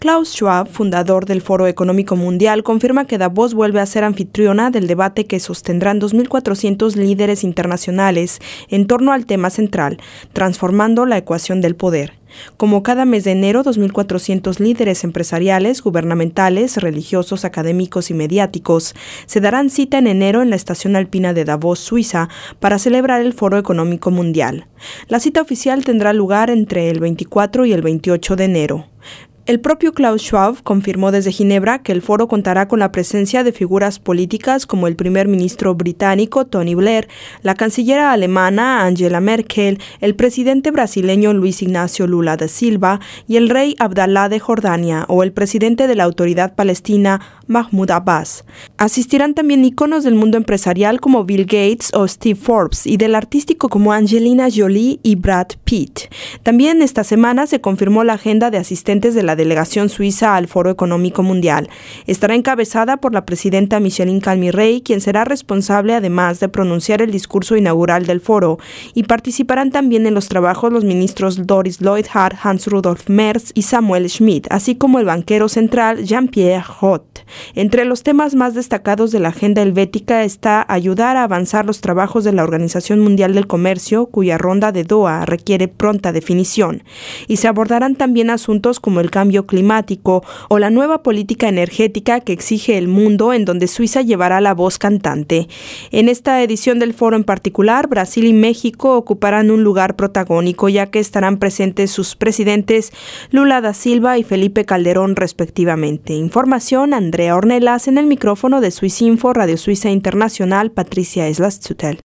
Klaus Schwab, fundador del Foro Económico Mundial, confirma que Davos vuelve a ser anfitriona del debate que sostendrán 2.400 líderes internacionales en torno al tema central, transformando la ecuación del poder. Como cada mes de enero, 2.400 líderes empresariales, gubernamentales, religiosos, académicos y mediáticos se darán cita en enero en la estación alpina de Davos, Suiza, para celebrar el Foro Económico Mundial. La cita oficial tendrá lugar entre el 24 y el 28 de enero. El propio Klaus Schwab confirmó desde Ginebra que el foro contará con la presencia de figuras políticas como el primer ministro británico Tony Blair, la canciller alemana Angela Merkel, el presidente brasileño Luis Ignacio Lula da Silva y el rey Abdalá de Jordania o el presidente de la Autoridad Palestina Mahmoud Abbas. Asistirán también íconos del mundo empresarial como Bill Gates o Steve Forbes y del artístico como Angelina Jolie y Brad Pitt. También esta semana se confirmó la agenda de asistentes de la delegación suiza al Foro Económico Mundial. Estará encabezada por la presidenta Micheline Calmy-Rey, quien será responsable además de pronunciar el discurso inaugural del foro, y participarán también en los trabajos los ministros Doris Leuthard, Hans Rudolf Merz y Samuel Schmidt, así como el banquero central Jean-Pierre Roth. Entre los temas más destacados de la agenda helvética está ayudar a avanzar los trabajos de la Organización Mundial del Comercio, cuya ronda de Doha requiere pronta definición, y se abordarán también asuntos como el cambio climático o la nueva política energética que exige el mundo, en donde Suiza llevará la voz cantante. En esta edición del foro en particular, Brasil y México ocuparán un lugar protagónico, ya que estarán presentes sus presidentes Lula da Silva y Felipe Calderón respectivamente. Información, Andrea Ornelas, en el micrófono de Swissinfo, Radio Suiza Internacional, Patricia Eslas-Zutel.